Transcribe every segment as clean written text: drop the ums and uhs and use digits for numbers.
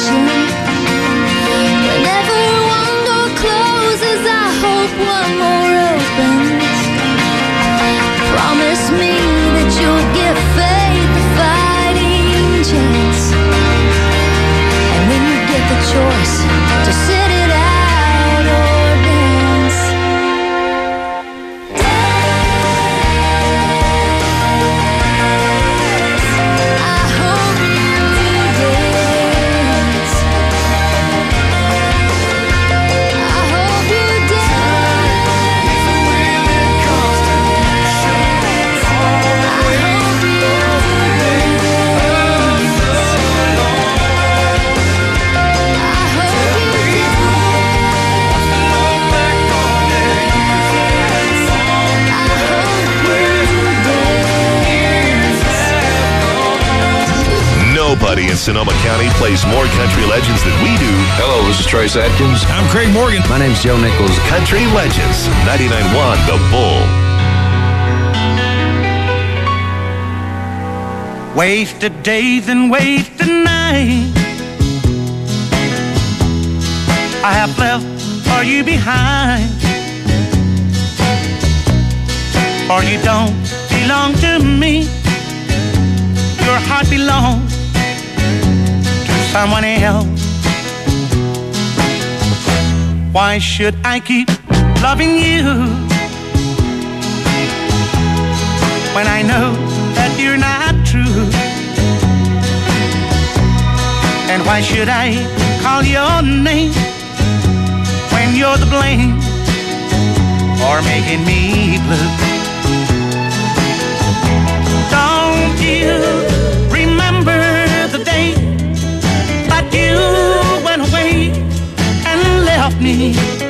connection. Whenever one door closes, I hope one more opens. Promise me that you'll give faith a fighting chance. And when you get the choice to sit it out or dance, I hope you dance. I hope you dance. Nobody in Sonoma County plays more country legends than we do. Hello, this is Trace Atkins. I'm Craig Morgan. My name's Joe Nichols. Country Legends, 99.1 The Bull. Wasted days and wasted nights I have left for you behind. For you don't belong to me. Your heart belongs to someone else. Why should I keep loving you when I know that you're not true? And why should I call your name when you're the blame for making me blue? Don't you remember the day that you went away and left me?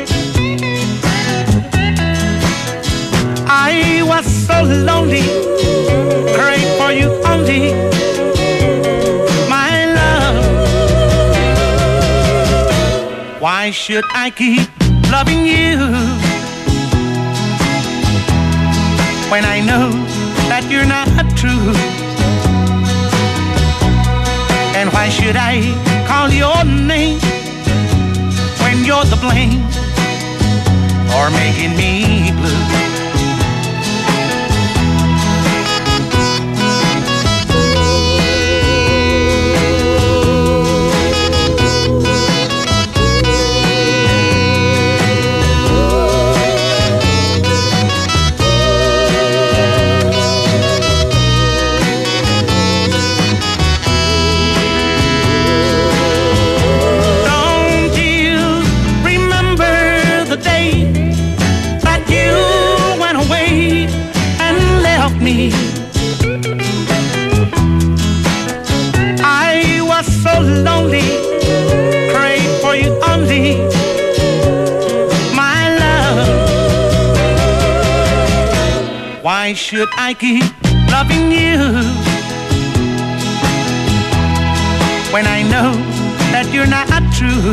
I was so lonely, prayed for you only, my love. Why should I keep loving you when I know that you're not true? And why should I call your name when you're the blame for making me blue? I was so lonely, prayed for you only, my love. Why should I keep loving you when I know that you're not true?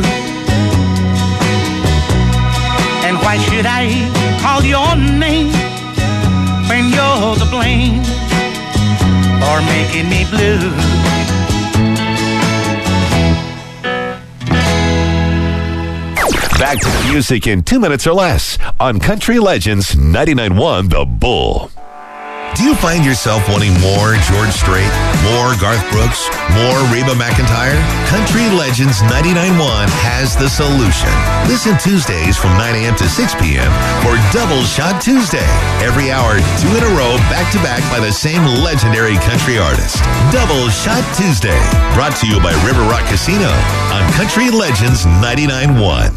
And why should I call your name when you're the blame for making me blue? Back to the music in 2 minutes or less on Country Legends 99.1 The Bull. Do you find yourself wanting more George Strait, more Garth Brooks, more Reba McEntire? Country Legends 99.1 has the solution. Listen Tuesdays from 9 a.m. to 6 p.m. for Double Shot Tuesday. Every hour, 2 in a row, back-to-back by the same legendary country artist. Double Shot Tuesday. Brought to you by River Rock Casino on Country Legends 99.1.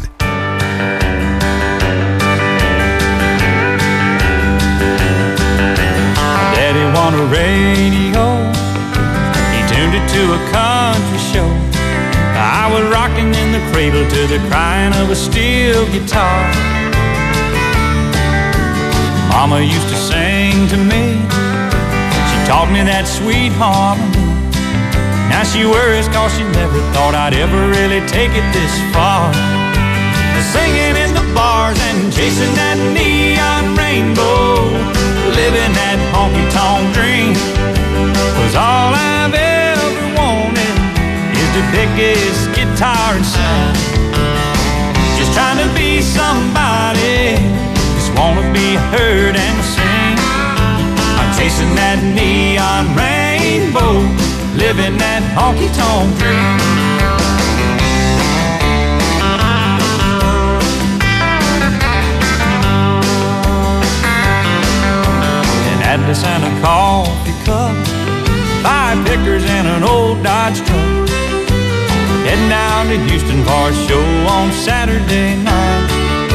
On a radio, he tuned it to a country show. I was rocking in the cradle to the crying of a steel guitar. Mama used to sing to me, she taught me that sweet harmony. Now she worries 'cause she never thought I'd ever really take it this far. Singing in the bars and chasing that neon rainbow, living that honky-tonk dream, 'cause all I've ever wanted is to pick his guitar and sing. Just trying to be somebody, just wanna be heard and sing. I'm chasing that neon rainbow, living that honky-tonk dream. An Atlas and a coffee cup, 5 pickers and an old Dodge truck. Heading down to Houston for a show on Saturday night.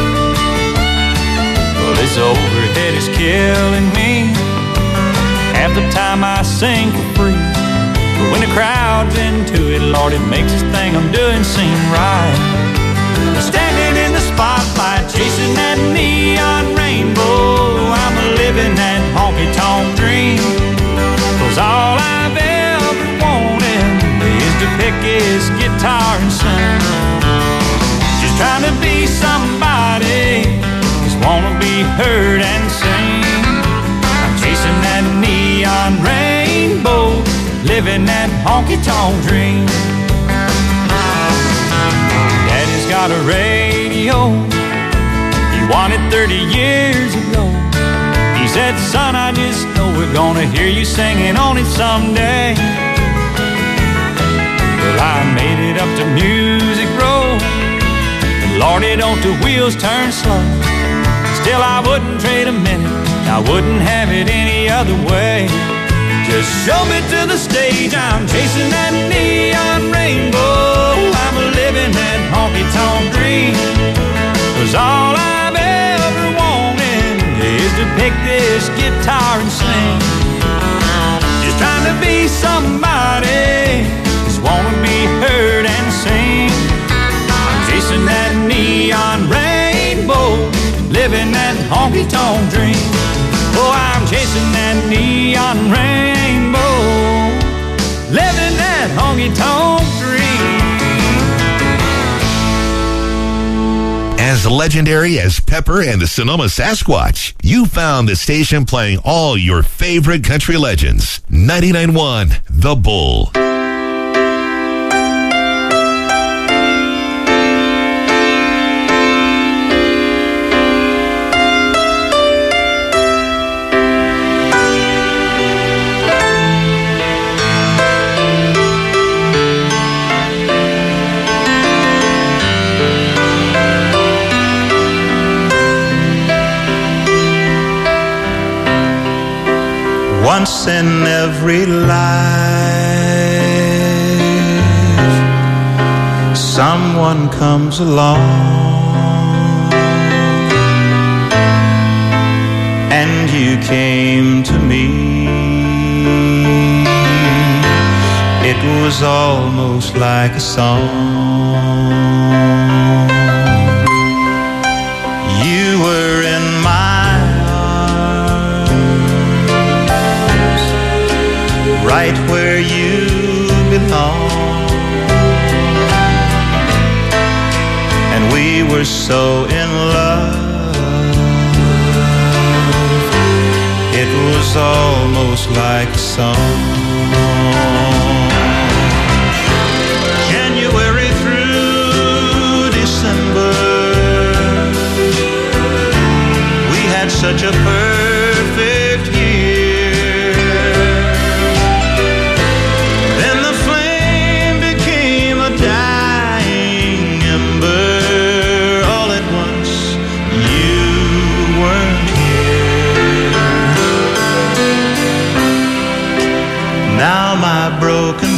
Well, this overhead is killing me. Half the time I sing for free, but when the crowd's into it, Lord, it makes this thing I'm doing seem right. Standing in the spotlight, chasing that neon rainbow, I'm living that honky-tonk dream. 'Cause all I've ever wanted is to pick his guitar and sing. Just trying to be somebody, just wanna be heard and sing. I'm chasing that neon rainbow, living that honky-tonk dream. Daddy's got a radio, he won it 30 years ago. He said, son, I just know we're gonna hear you singing on it someday. Well, I made it up to Music Row, and Lordy, don't the wheels turn slow. Still, I wouldn't trade a minute, I wouldn't have it any other way. Just show me to the stage, I'm chasing that neon rainbow, I'm living that honky-tonk dream. 'Cause all I've ever wanted is to pick this guitar and sing. Just trying to be somebody, just wanna be heard and sing. I'm chasing that neon rainbow, living that honky-tonk dream. Oh, I'm chasing that neon rainbow, living that honky-tonk dream. As legendary as Pepper and the Sonoma Sasquatch, you found the station playing all your favorite country legends. 99.1 The Bull. Once in every life, someone comes along, and you came to me. It was almost like a song. You were in my right where you belong, and we were so in love, it was almost like a song. January through December, we had such a perfect year. Now my broken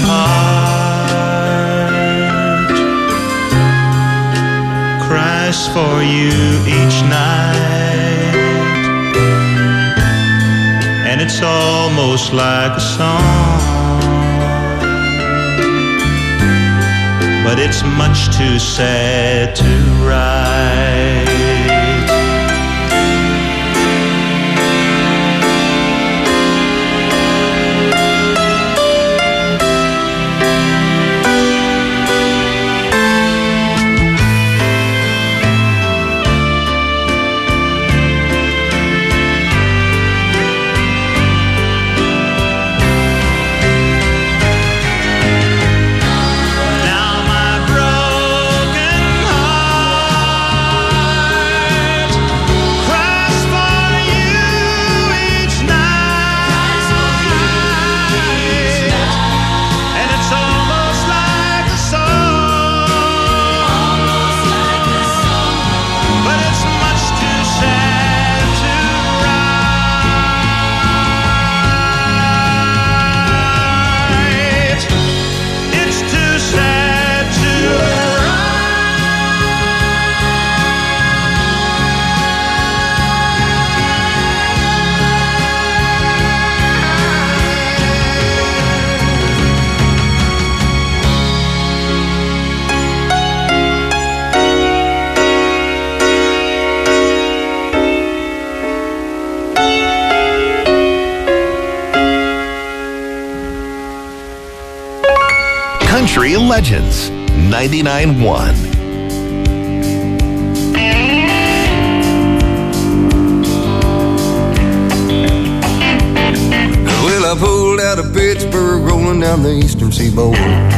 heart cries for you each night, and it's almost like a song, but it's much too sad to write. Legends 99.1. Well, I pulled out of Pittsburgh, rolling down the eastern seaboard.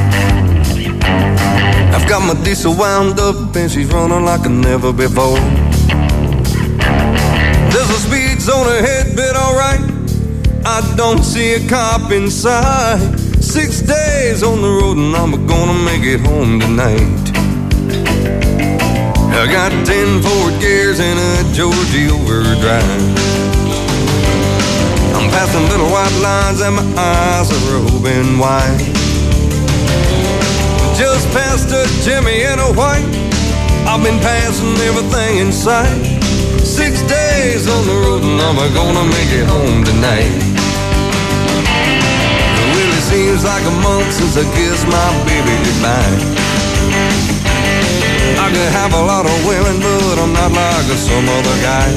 I've got my diesel wound up and she's running like never before. There's a speed zone ahead, but alright, I don't see a cop in sight. 6 days on the road and I'm gonna make it home tonight. I got 10 forward gears and a Georgie overdrive. I'm passing little white lines and my eyes are open wide. Just past a Jimmy and a white, I've been passing everything in sight. 6 days on the road and I'm gonna make it home tonight. Well, it seems like a month since I kissed my baby goodbye. I could have a lot of women, but I'm not like some other guy.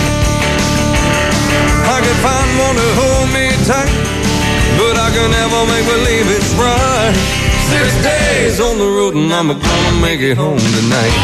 I could find one to hold me tight, but I can never make believe it's right. 6 days on the road and I'm gonna make it home tonight.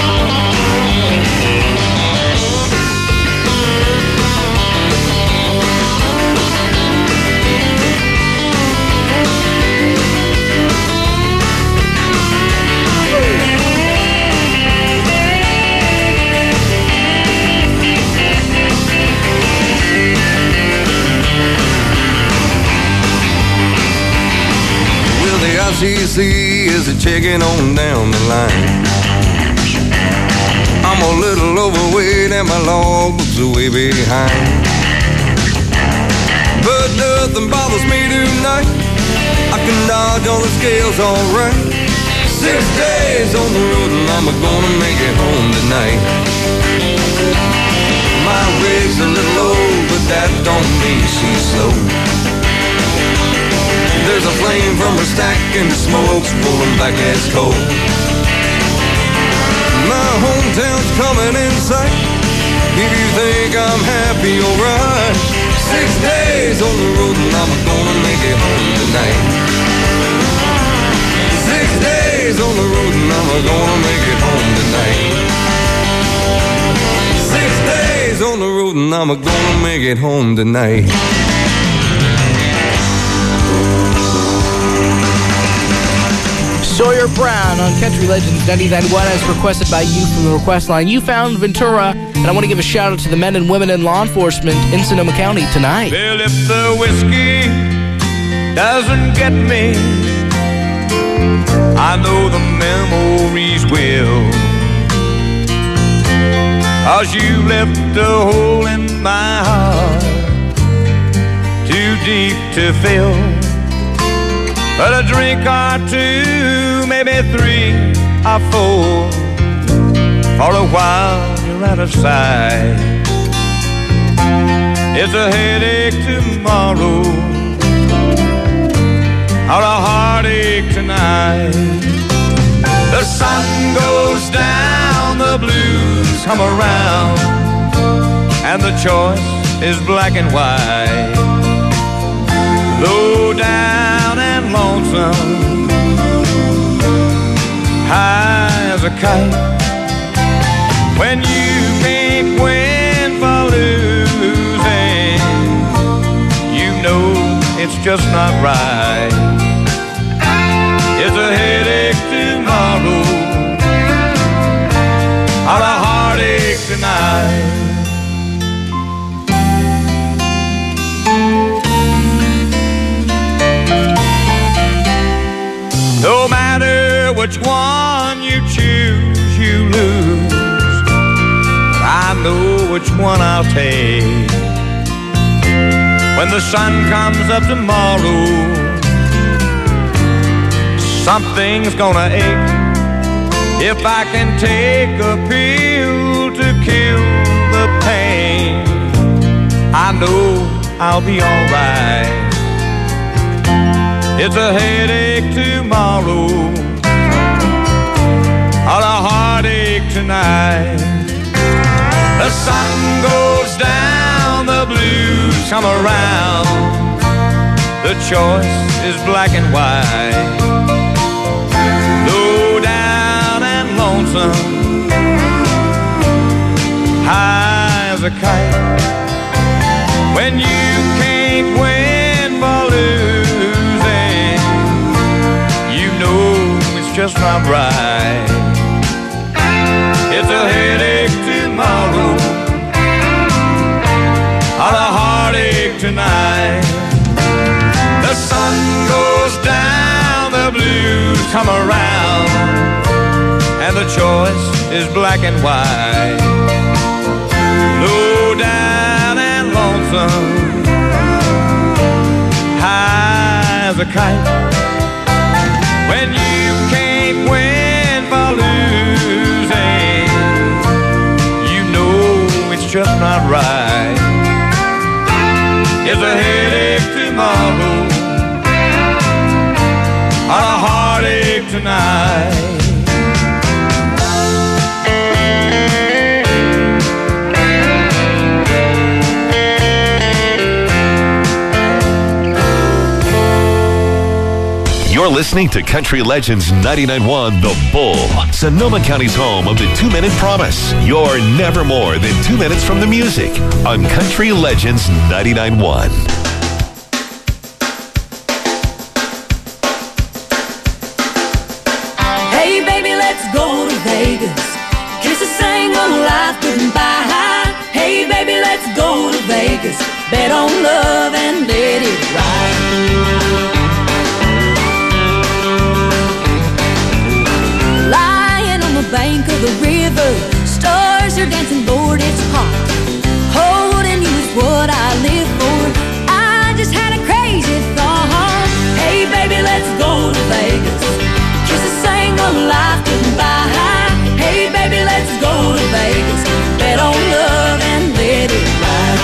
ICC is a checking on down the line. I'm a little overweight and my logbook's way behind. But nothing bothers me tonight. I can dodge all the scales alright. 6 days on the road and I'm gonna make it home tonight. My rig's a little low, but that don't mean she's slow. There's a flame from her stack and the smoke's pulling back as coal. My hometown's coming in sight. If you think I'm happy, alright. 6 days on the road and I'm gonna make it home tonight. 6 days on the road and I'm gonna make it home tonight. 6 days on the road and I'm gonna make it home tonight. Sawyer Brown on Country Legends 99.1 as requested by you from the request line. You found Ventura, and I want to give a shout out to the men and women in law enforcement in Sonoma County tonight. Well, if the whiskey doesn't get me, I know the memories will. 'Cause you left a hole in my heart too deep to fill. But a drink or two, maybe 3 or 4, for a while you're out of sight. It's a headache tomorrow, or a heartache tonight. The sun goes down, the blues come around, and the choice is black and white. Low down and lonesome, high as a kite. When you can't win for losing, you know it's just not right. It's a headache tomorrow, or a heartache tonight. No matter which one you choose, you lose. I know which one I'll take. When the sun comes up tomorrow, something's gonna ache. If I can take a pill to kill the pain, I know I'll be alright. It's a headache tomorrow, or a heartache tonight. The sun goes down, the blues come around. The choice is black and white. lonesome, high as a kite. When you can't win for losing, you know it's just not right. It's a headache tomorrow, or a heartache tonight. The sun goes down, the blues come around, and the choice is black and white. Low down and lonesome, high as a kite. When you can't win for losing, you know it's just not right. It's a headache tomorrow, or a heartache tonight. You're listening to Country Legends 99.1 The Bull, Sonoma County's home of the 2-Minute Promise. You're never more than 2 minutes from the music on Country Legends 99.1. Hey baby, let's go to Vegas. Kiss a single life goodbye. Hey baby, let's go to Vegas. Bet on love and let it ride. Bank of the river, stars are dancing, Lord, it's hot. Holding you is what I live for. I just had a crazy thought. Hey baby, let's go to Vegas. Kiss a single life goodbye. Hey baby, let's go to Vegas. Bet on love and let it ride.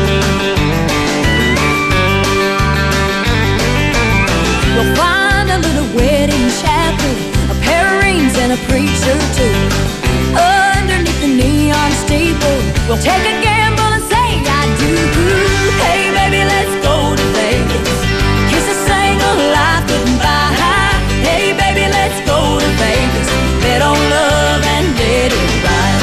We'll find a little wedding chapel, a pair of rings and a preacher too. Underneath the neon steeple, we'll take a gamble and say I do. Hey baby, let's go to Vegas. Kiss a single life goodbye. Hey baby, let's go to Vegas. Bet on love and let it ride.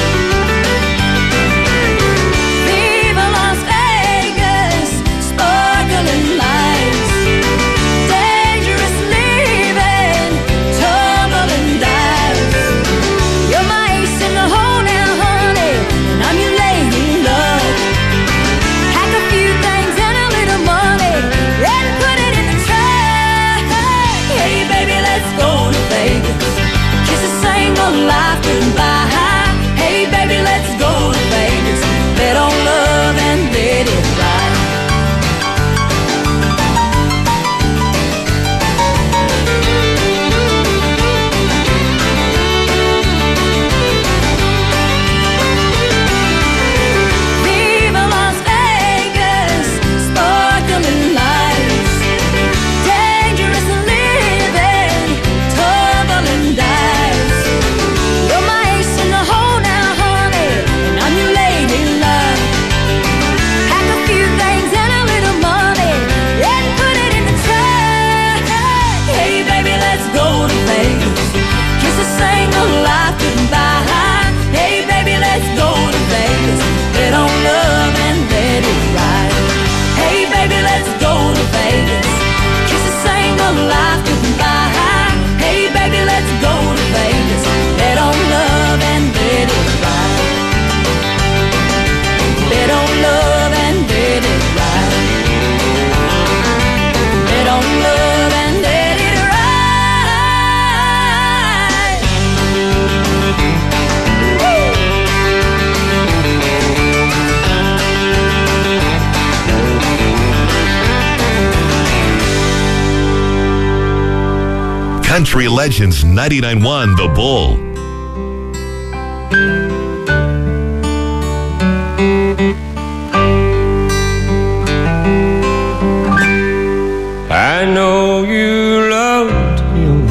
Viva Las Vegas, sparkling lights, dangerous living, tumbling dice. You're my ace in the hole now, honey, and I'm your lady love. Pack a few things and a little money, and put it in the trash. Hey baby, let's go to Vegas. Kiss a single life goodbye. Hey baby, let's go to Vegas. Bet on love and let it ride. Viva Las Vegas, sparkling lights, dangerous living, tumbling dice. You're my ace in the hole now, honey, and I'm your lady love. Pack a few things and a little money, and put it in the trash. Hey baby, let's go to Vegas. Kiss a single life goodbye. Hey baby, let's go to Vegas. Bet on love and let it ride. Hey baby, let's go to Vegas. Kiss a single life goodbye. Hey baby, let's go to Vegas. Bet on love and let it ride. Bet on love and let it ride. Bet on love and let it ride. Country Legends 99.1 The Bull. I know you loved him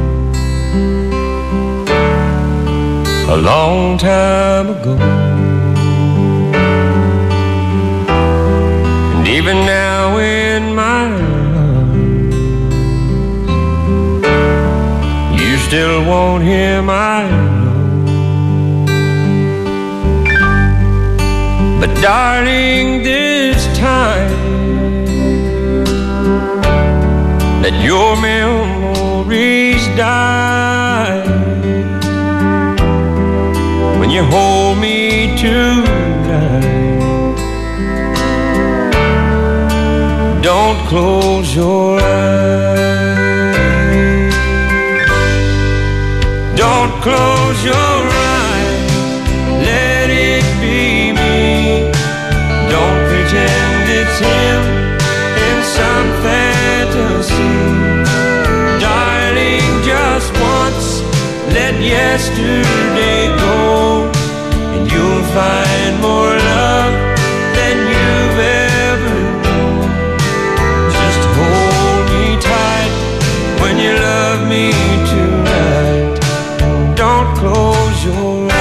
a long time ago, and even now in my arms, you still want him, I know. But darling, this time let your memories die when you hold me tonight. Don't close your eyes. Don't close your eyes. Let it be me. Don't pretend it's him in some fantasy. Darling, just once, let yesterday go, and you'll find more love than you've ever known. Just hold me tight when you love me tonight, and don't close your eyes.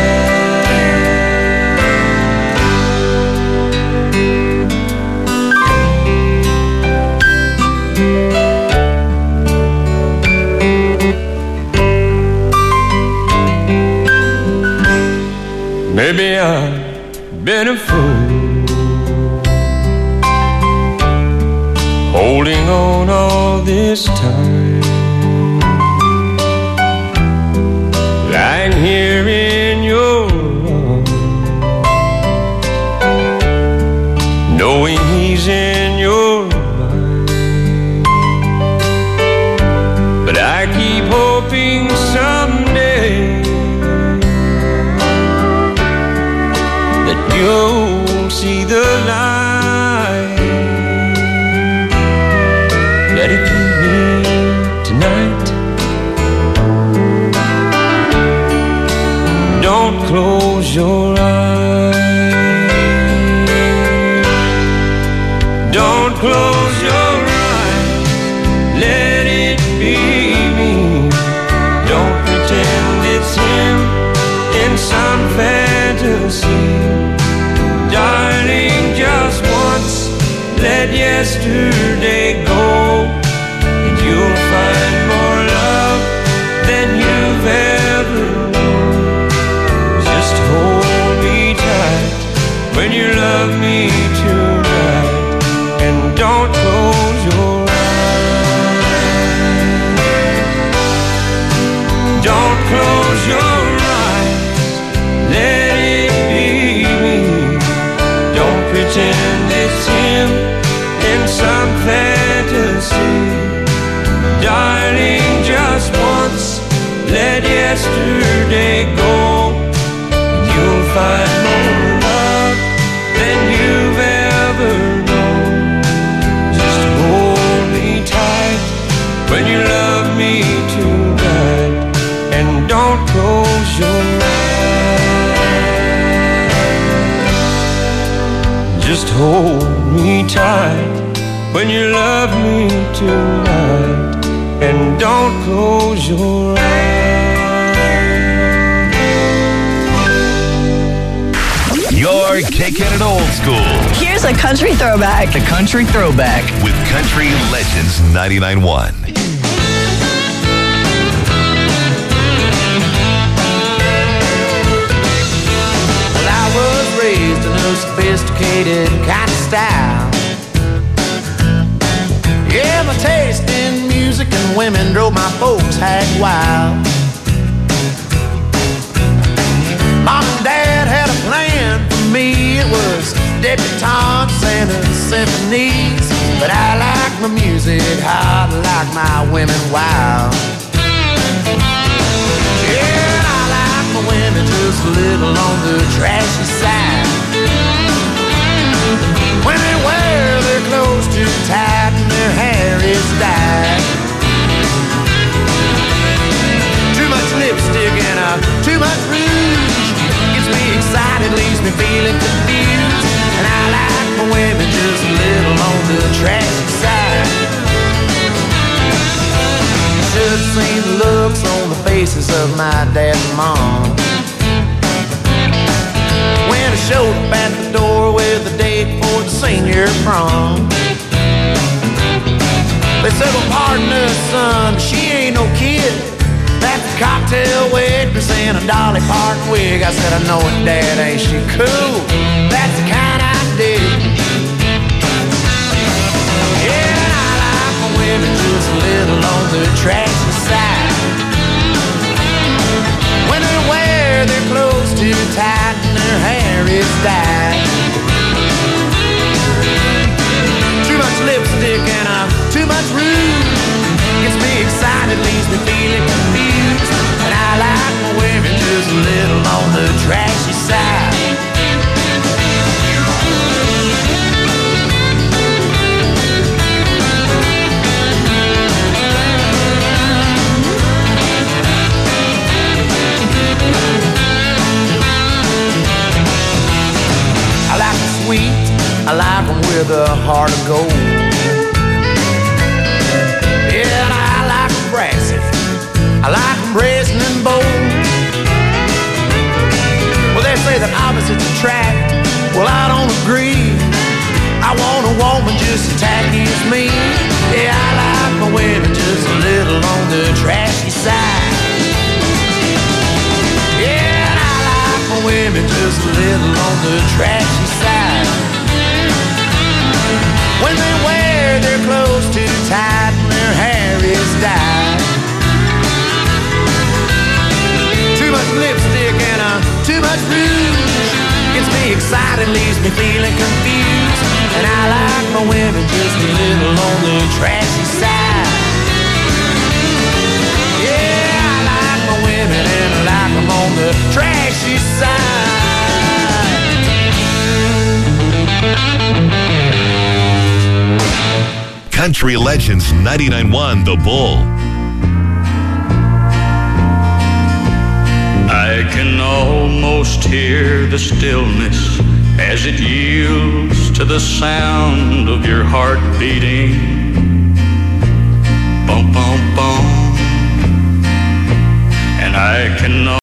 Maybe I've been a fool, holding on all this time, lying here in your arms, knowing he's in your mind. But I keep hoping someday you'll see the light. Let it be me tonight. Don't close your eyes. Don't close your eyes. Let it be me. Don't pretend it's him in some fantasy. Darling, just once, let yesterday go, and you'll find more love than you've ever known. Just hold me tight when you love me tonight, and don't close your eyes. Don't close your eyes. Let it be me. Don't pretend it's him in some fantasy. Darling, just once, let yesterday go, and you'll find more love than you've ever known. Just hold me tight when you love me tonight, and don't close your eyes. Just hold me tight when you love me tonight, and don't close your eyes. You're kicking it old school. Here's a country throwback. The Country Throwback with Country Legends 99.1. Raised in a sophisticated kind of style. Yeah, my taste in music and women drove my folks hag wild. Mom and Dad had a plan for me. It was debutantes and symphonies. But I like my music hot, like my women wild. Yeah, I like my women just a little on the trashy side. When they wear their clothes too tight and their hair is dyed. Too much lipstick and too much rouge gets me excited, leaves me feeling confused. And I like my women just a little on the trashy side. Should have seen the looks on the faces of my dad and mom when I showed up at the door with a date for the senior prom. They said, well, pardon us, son, she ain't no kid. That's a cocktail waitress in a Dolly Parton wig. I said, I know it, Dad, ain't she cool? That's little on the trashy side. When they wear their clothes too tight and their hair is dyed. Too much lipstick and too much rouge gets me excited, leaves me feeling confused. And I like my women just a little on the trashy side. I like them sweet, I like them with a heart of gold. Yeah, and I like them brassy, I like them brazen and bold. Well, they say that opposites attract, well, I don't agree. I want a woman just as tacky as me. Yeah, I like my women just a little on the trashy side. Yeah, and I like my women just a little on the trashy side. When they wear their clothes too tight and their hair is dyed. Too much lipstick and too much rouge gets me excited, leaves me feeling confused. And I like my women just a little on the trashy side. Yeah, I like my women and I like them on the trashy side. Country Legends 99.1 The Bull. I can almost hear the stillness as it yields to the sound of your heart beating. Bum, bum, bum. And I can